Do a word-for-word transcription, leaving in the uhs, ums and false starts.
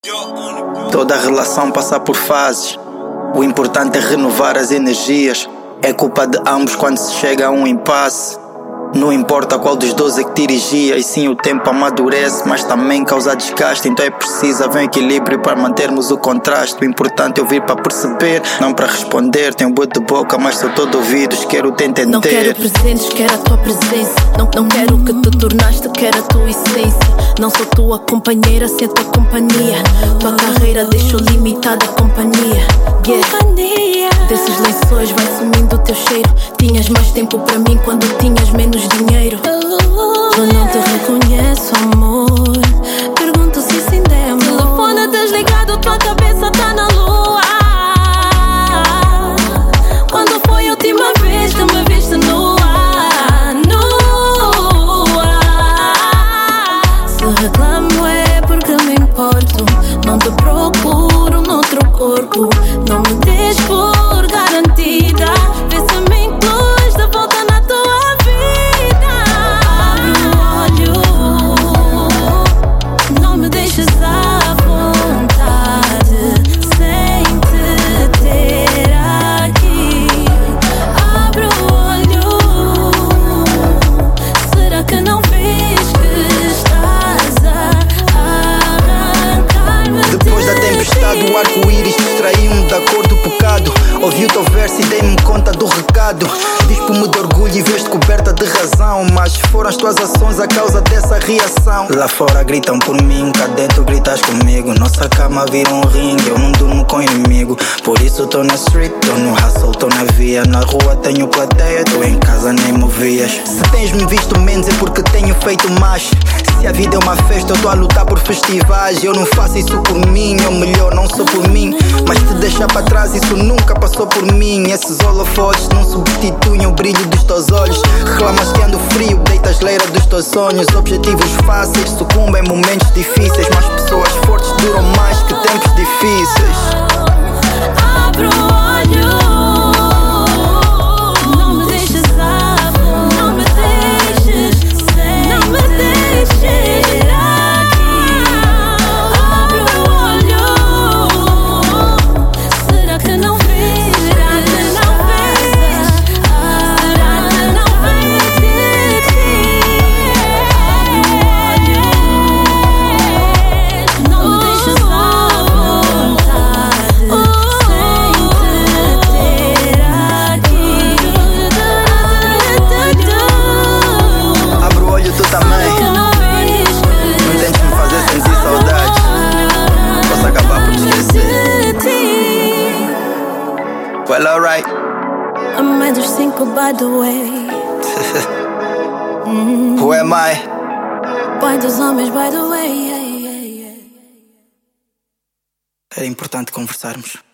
Toda relação passa por fases. O importante é renovar as energias. É culpa de ambos quando se chega a um impasse. Não importa qual dos dois é que dirigia, e sim o tempo amadurece, mas também causa desgaste. Então é preciso haver um equilíbrio para mantermos o contraste. O importante é ouvir para perceber, não para responder. Tenho boa de boca, mas sou todo ouvidos, quero te entender. Não quero presentes, quero a tua presença. Não, não quero o que te tornaste, quero a tua essência. Não sou tua companheira, sem a tua companhia. Tua carreira deixou limitada a companhia. Yeah. Desses lençóis vai sumindo o teu cheiro. Tinhas mais tempo para mim quando tinhas menos dinheiro. Eu não te reconheço, amor. Pergunto se isso ainda é amor. Telefone desligado, tua cabeça tá na lua. Quando foi a última vez que me viste nua? Nua. Se reclamo é porque me importo. Não te procuro noutro corpo. Não me deixes por garantida. Vê se me incluis de volta na tua vida. Abre o olho, não me deixes à vontade sem te ter aqui. Abre o olho, será que não vês que estás a arrancar-me? Depois da tempestade, o arco-íris distraiu-me da cor do pecado. Ouvi o teu verso e dei-me conta do recado. Dispo-me de orgulho e vês-te coberta de razão, mas foram as tuas ações a causa dessa reação. Lá fora gritam por mim, cá dentro gritas comigo. Nossa cama vira um ringue, eu não durmo com inimigo. Por isso tô na street, tô no hustle, tô na via. Na rua tenho plateia, tu em casa nem me vias. Se tens-me visto menos é porque tenho feito mais. Se a vida é uma festa, eu tô a lutar por festivais. Eu não faço isso por mim, ou melhor, não sou por mim. Mas te deixar para trás, isso nunca passou por mim. Esses holofotes não substituem o brilho dos teus olhos. Reclamas que ando frio, deitas leira dos teus sonhos. Objetivos fáceis sucumbem em momentos difíceis, mas pessoas fortes duram mais que tempos difíceis. Abre o olho, não me deixes à vontade. Não me deixes sem não me deixes aqui. Abre o olho, será que não vês? Será que não vês? Será que não vês de ti? Abre o olho, não me deixes à vontade sem te ter aqui. Abre o olho tu também. Não tentes me fazer sentir saudade. Posso acabar por te esquecer. Well, alright. A mãe dos cinco, by the way. Who am I? Pai dos homens, by the way. Era importante conversarmos.